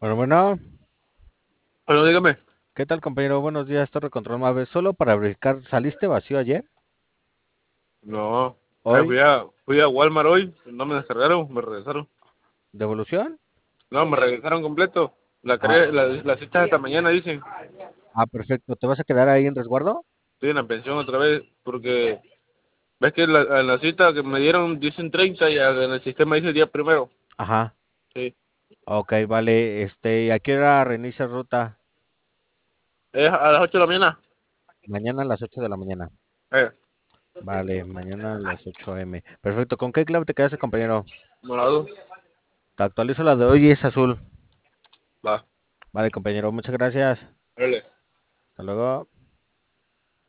Bueno, Bueno, dígame. ¿qué tal, compañero? Buenos días, Torre Control Mave. Solo para verificar, ¿saliste vacío ayer? No. ¿Hoy? Fui a Walmart hoy. No me descargaron, me regresaron. ¿Devolución? No, me regresaron completo. Ah, La cita esta mañana, dicen. perfecto. ¿Te vas a quedar ahí en resguardo? Estoy en la pensión otra vez porque ves que en la cita que me dieron dicen 30 y en el sistema dice día primero. Ajá. Sí. Ok, vale. ¿A qué hora reinicia ruta? Es a las 8 de la mañana. Mañana a las 8 de la mañana. Eh, Vale, mañana a las 8 a.m. Perfecto. ¿Con qué clave te quedaste, compañero? Morado. Te actualizo la de hoy y es azul. Va. Vale, compañero. Muchas gracias. Dale. Hasta luego.